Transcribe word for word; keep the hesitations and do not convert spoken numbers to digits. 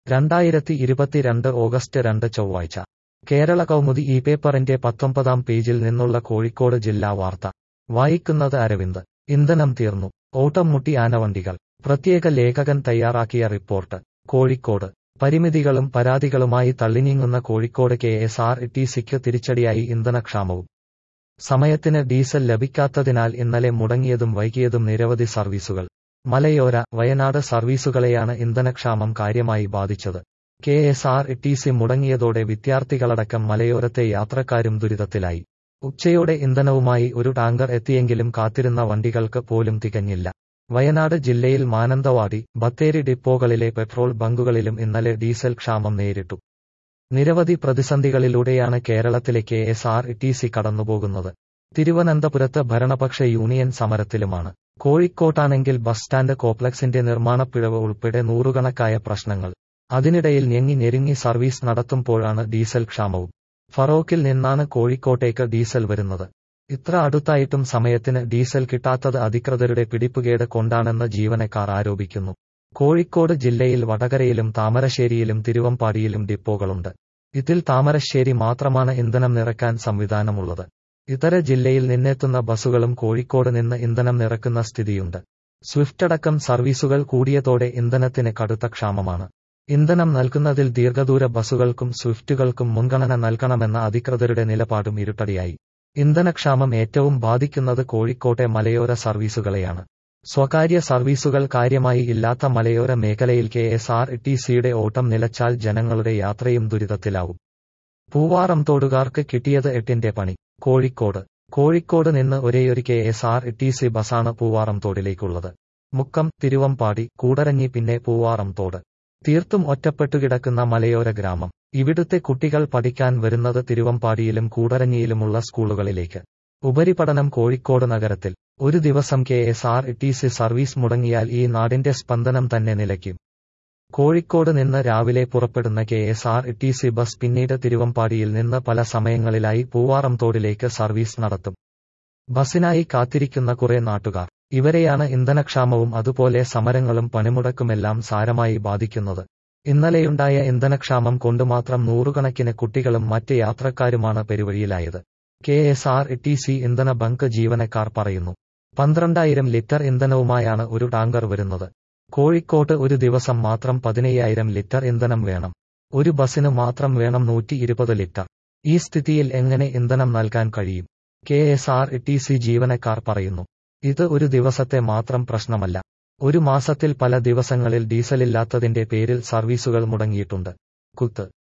രണ്ടായിരത്തി ഇരുപത്തിരണ്ട് ഓഗസ്റ്റ് രണ്ട് ചൊവ്വാഴ്ച കേരള കൗമുദി ഈ പേപ്പറിന്റെ പത്തൊമ്പതാം പേജിൽ നിന്നുള്ള കോഴിക്കോട് ജില്ലാ വാർത്ത വായിക്കുന്നത് അരവിന്ദ്. ഇന്ധനം തീർന്നു, ഓട്ടം മുട്ടി ആനവണ്ടികൾ. പ്രത്യേക ലേഖകൻ തയ്യാറാക്കിയ റിപ്പോർട്ട്. കോഴിക്കോട് പരിമിതികളും പരാതികളുമായി തള്ളിനീങ്ങുന്ന Kozhikode K S R T സിക്ക് തിരിച്ചടിയായി ഇന്ധനക്ഷാമവും. സമയത്തിന് ഡീസൽ ലഭിക്കാത്തതിനാൽ ഇന്നലെ മുടങ്ങിയതും വൈകിയതും നിരവധി സർവീസുകൾ. മലയോര, വയനാട് സർവീസുകളെയാണ് ഇന്ധനക്ഷാമം കാര്യമായി ബാധിച്ചത്. K S R T C മുടങ്ങിയതോടെ വിദ്യാർത്ഥികളടക്കം മലയോരത്തെ യാത്രക്കാരും ദുരിതത്തിലായി. ഉച്ചയോടെ ഇന്ധനവുമായി ഒരു ടാങ്കർ എത്തിയെങ്കിലും കാത്തിരുന്ന വണ്ടികൾക്ക് പോലും തികഞ്ഞില്ല. വയനാട് ജില്ലയിൽ മാനന്തവാടി, ബത്തേരി ഡിപ്പോകളിലെ പെട്രോൾ ബങ്കുകളിലും ഇന്നലെ ഡീസൽ ക്ഷാമം നേരിട്ടു. നിരവധി പ്രതിസന്ധികളിലൂടെയാണ് കേരളത്തിലെ K S R T C കടന്നുപോകുന്നത്. തിരുവനന്തപുരത്ത് ഭരണപക്ഷ യൂണിയൻ സമരത്തിലുമാണ്. കോഴിക്കോട്ടാണെങ്കിൽ ബസ് സ്റ്റാൻഡ് കോംപ്ലക്സിന്റെ നിർമ്മാണപ്പിഴവ് ഉൾപ്പെടെ നൂറുകണക്കായ പ്രശ്നങ്ങൾ. അതിനിടയിൽ ഞെങ്ങി ഞെരുങ്ങി സർവീസ് നടത്തുമ്പോഴാണ് ഡീസൽ ക്ഷാമവും. ഫറോക്കിൽ നിന്നാണ് കോഴിക്കോട്ടേക്ക് ഡീസൽ വരുന്നത്. ഇത്ര അടുത്തായിട്ടും സമയത്തിന് ഡീസൽ കിട്ടാത്തത് അധികൃതരുടെ പിടിപ്പുകേട് കൊണ്ടാണെന്ന് ജീവനക്കാർ ആരോപിക്കുന്നു. കോഴിക്കോട് ജില്ലയിൽ വടകരയിലും താമരശ്ശേരിയിലും തിരുവമ്പാടിയിലും ഡിപ്പോകളുണ്ട്. ഇതിൽ താമരശ്ശേരി മാത്രമാണ് ഇന്ധനം നിറയ്ക്കാൻ സംവിധാനമുള്ളത്. ഇതര ജില്ലയിൽ നിന്നെത്തുന്ന ബസുകളും കോഴിക്കോട് നിന്ന് ഇന്ധനം നിറക്കുന്ന സ്ഥിതിയുണ്ട്. സ്വിഫ്റ്റ് അടക്കം സർവീസുകൾ കൂടിയതോടെ ഇന്ധനത്തിന് കടുത്ത ക്ഷാമമാണ്. ഇന്ധനം നൽകുന്നതിൽ ദീർഘദൂര ബസുകൾക്കും സ്വിഫ്റ്റുകൾക്കും മുൻഗണന നൽകണമെന്ന അധികൃതരുടെ നിലപാടും ഇരുട്ടടിയായി. ഇന്ധനക്ഷാമം ഏറ്റവും ബാധിക്കുന്നത് കോഴിക്കോട്ടെ മലയോര സർവീസുകളെയാണ്. സ്വകാര്യ സർവീസുകൾ കാര്യമായി ഇല്ലാത്ത മലയോര മേഖലയിൽ കെ എസ് ആർ ടി സിയുടെ ഓട്ടം നിലച്ചാൽ ജനങ്ങളുടെ യാത്രയും ദുരിതത്തിലാവും. പൂവാറംതോടുകാർക്ക് കിട്ടിയത് എട്ടിന്റെ പണി. കോഴിക്കോട് കോഴിക്കോട് നിന്ന് ഒരേയൊരു K S R T C ബസാണ് പൂവാറംതോടിലേക്കുള്ളത്. മുക്കം, തിരുവമ്പാടി, കൂടരഞ്ഞി, പിന്നെ പൂവാറംതോട്. തീർത്തും ഒറ്റപ്പെട്ടുകിടക്കുന്ന മലയോര ഗ്രാമം. ഇവിടുത്തെ കുട്ടികൾ പഠിക്കാൻ വരുന്നത് തിരുവമ്പാടിയിലും കൂടരഞ്ഞിയിലുമുള്ള സ്കൂളുകളിലേക്ക്. ഉപരിപഠനം കോഴിക്കോട് നഗരത്തിൽ. ഒരു ദിവസം K S R T C service മുടങ്ങിയാൽ ഈ നാടിന്റെ സ്പന്ദനം തന്നെ നിലയ്ക്കും. കോഴിക്കോട് നിന്ന് രാവിലെ പുറപ്പെടുന്ന K S R T C bus പിന്നീട് തിരുവമ്പാടിയിൽ നിന്ന് പല സമയങ്ങളിലായി പൂവാറംതോടിലേക്ക് സർവീസ് നടത്തും. ബസിനായി കാത്തിരിക്കുന്ന കുറെ നാട്ടുകാർ. ഇവരെയാണ് ഇന്ധനക്ഷാമവും അതുപോലെ സമരങ്ങളും പണിമുടക്കുമെല്ലാം സാരമായി ബാധിക്കുന്നത്. ഇന്നലെയുണ്ടായ ഇന്ധനക്ഷാമം കൊണ്ടുമാത്രം നൂറുകണക്കിന് കുട്ടികളും മറ്റ് യാത്രക്കാരുമാണ് പെരുവഴിയിലായത്. K S R T C ഇന്ധന ബങ്ക് ജീവനക്കാർ പറയുന്നു. പന്ത്രണ്ടായിരം ലിറ്റർ ഇന്ധനവുമായാണ് ഒരു ടാങ്കർ വരുന്നത്. കോഴിക്കോട്ട് ഒരു ദിവസം മാത്രം പതിനയ്യായിരം ലിറ്റർ ഇന്ധനം വേണം. ഒരു ബസിന് മാത്രം വേണം നൂറ്റി ഇരുപത് ലിറ്റർ. ഈ സ്ഥിതിയിൽ എങ്ങനെ ഇന്ധനം നൽകാൻ കഴിയും? K S R T C ജീവനക്കാർ പറയുന്നു. ഇത് ഒരു ദിവസത്തെ മാത്രം പ്രശ്നമല്ല. ഒരു മാസത്തിൽ പല ദിവസങ്ങളിൽ ഡീസലില്ലാത്തതിന്റെ പേരിൽ സർവീസുകൾ മുടങ്ങിയിട്ടുണ്ട്. കുത്ത്